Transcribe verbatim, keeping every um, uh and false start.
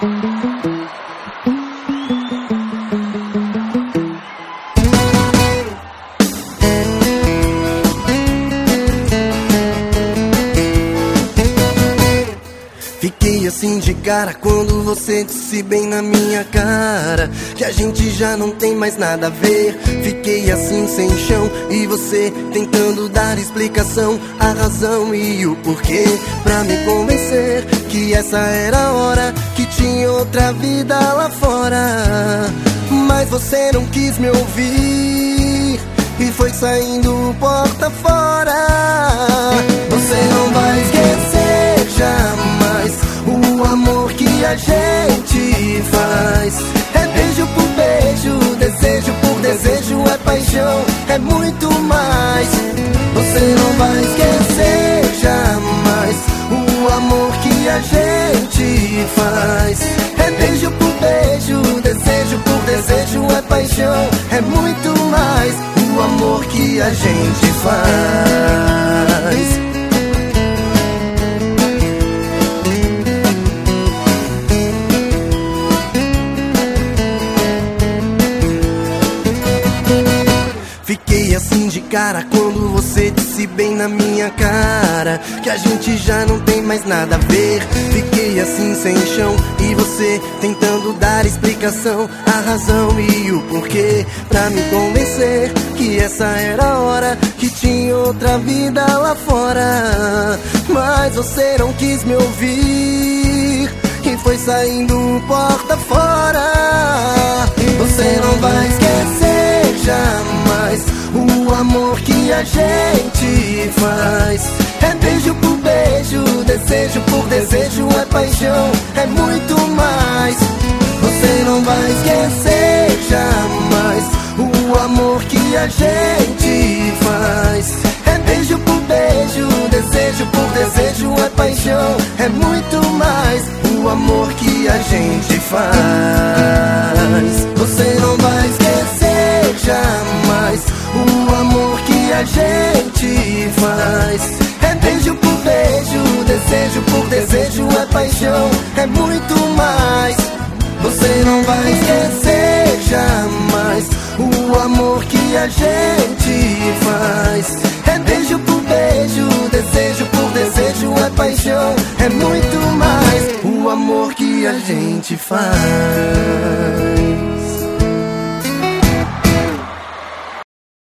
Fiquei assim de cara quando você disse bem na minha cara que a gente já não tem mais nada a ver. Fiquei assim sem chão e você tentando dar explicação, a razão e o porquê, pra me convencer que essa era a hora, que tinha outra vida lá fora. Mas você não quis me ouvir e foi saindo porta fora. Você não vai esquecer jamais o amor que a gente faz. É beijo por beijo, desejo por desejo, é paixão, é muito mais. Você não vai esquecer jamais o amor que a gente faz. É beijo por beijo, desejo por desejo, é paixão, é muito mais. O amor que a gente faz. Fiquei assim de cara quando você disse bem na minha cara que a gente já não tem mais nada a ver. Fiquei assim sem chão e você tentando dar explicação, a razão e o porquê, pra me convencer que essa era a hora, que tinha outra vida lá fora. Mas você não quis me ouvir e foi saindo porta fora. Você não vai esquecer jamais o amor que a gente faz. É beijo por beijo, desejo por desejo, é paixão, é muito mais. Você não vai esquecer jamais o amor que a gente faz. É beijo por beijo, desejo por desejo, é paixão, é muito mais. O amor que a gente faz. Você não vai esquecer jamais o amor que a gente faz. É beijo por beijo, desejo por desejo, é paixão, é muito mais. Você não vai esquecer jamais o amor que a gente faz. É beijo por beijo, desejo por desejo, é paixão, é muito mais. O amor que a gente faz.